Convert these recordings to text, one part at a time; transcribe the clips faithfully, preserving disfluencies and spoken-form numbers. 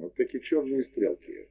Вот такие черные стрелки.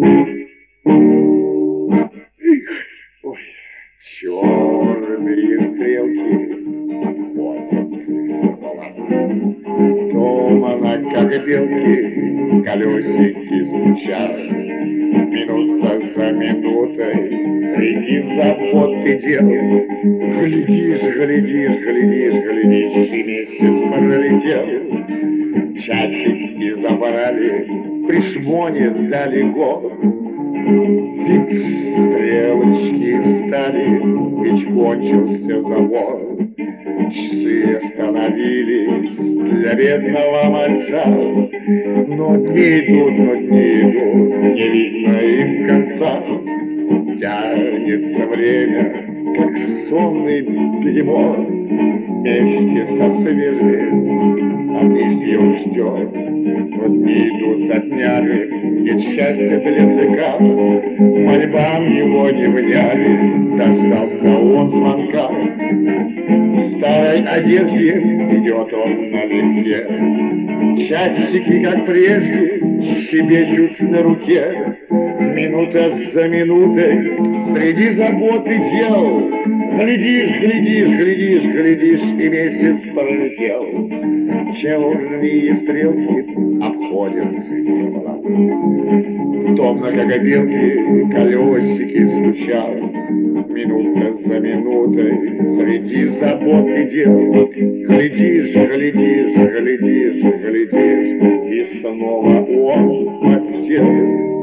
Ой, черные стрелки ходят циферблат. Томана, как белки, колесики стучат. Минута за минутой среди забот и дел. Глядишь, глядишь, глядишь, глядишь, и месяц пролетел. Часики забрали, пришмонит далеко. Ведь стрелочки встали, ведь кончился завод. Часы остановились для бедного мальца. Но дни идут, но дни идут, не видно им конца. Тянется время, как сонный бегемот, вместе со свежим объяснил ждет. Но дни идут за днями, нет счастья для языка. Мольбам его не вняли, дождался он звонка. В старой одежде идет он налегке. Часики, как прежде, щебечут на руке. Минута за минутой среди забот и дел. Глядишь, глядишь, глядишь, глядишь, и месяц пролетел. Черные стрелки обходят циферблат. Томно, как белки, колесики стучат. Минута за минутой среди забот и дел. Глядишь, глядишь, глядишь, глядишь, и снова он подсел.